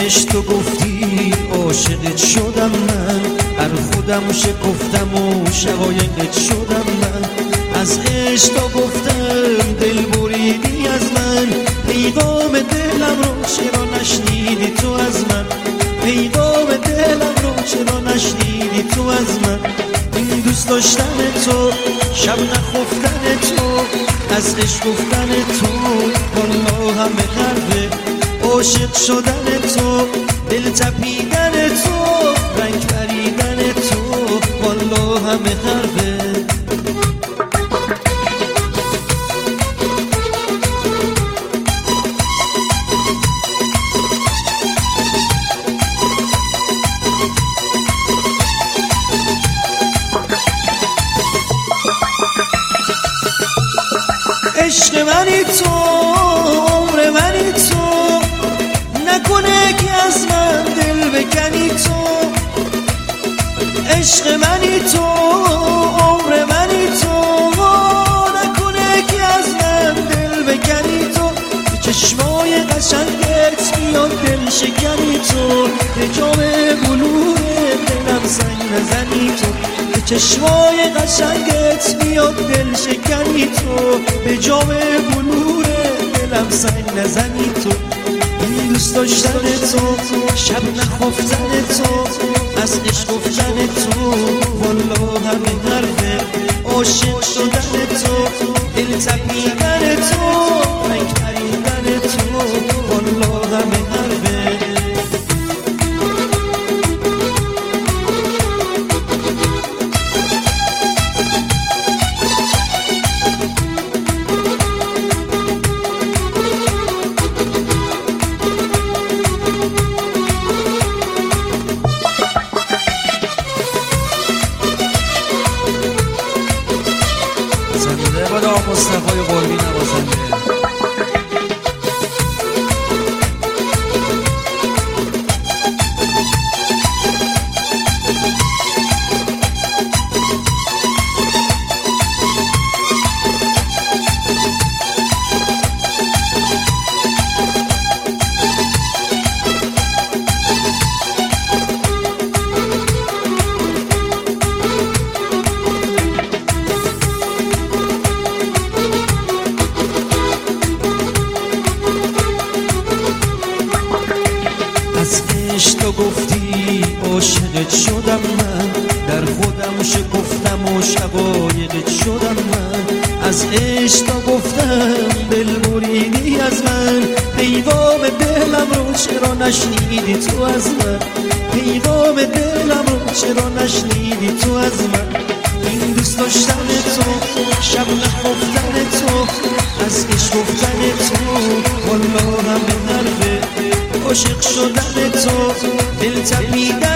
عشق تو گفتی عاشقت شدم من، هر خودم شکفتم و شقایقت شدم من. از عشق تو گفتم دل بریدی از من، پیغام دلم رو چرا نشنیدی تو از من، پیغام دلم رو چرا نشنیدی تو از من. این دوست داشتن تو، شب نخفتن تو، از عشق گفتن تو، والله همه غربه. عاشق شدن تو، دل تپیدن تو، رنگ پریدن تو، والله همه غربه. عشق منی تو، عمر منی تو، نکنه که از من دل بکنی تو. عشق منی تو، عمر منی تو، نکنه که از من دل بکنی تو. به چشمای قشنگت میاد دل شکنی تو، به جام بلور دلم سنگ نزنی تو. به چشمای قشنگت میاد دل شکنی تو، به جام بلور دلم سنگ نزنی تو. این دوست داشتن تو، شب نخفتن تو، از عشق گفتن تو، والله همه حرفه. عاشق شدن تو، دل تپیدن تو، رنگ پریدن تو، والله همه حرفه. مصطفی قربی نوازنده. از عشق تو گفتی عاشقت شدم من، در خودم شکفتم و شقایقت شدم من. از عشق تو گفتم دل بریدی از من، پیغام دلم رو چرا نشنیدی تو از من، پیغام دلم رو چرا نشنیدی تو از من. این دوست داشتن تو، شب نخفتن تو، از عشق گفتن تو، والله همه حرفه. عاشق شدن تو، دل تپیدن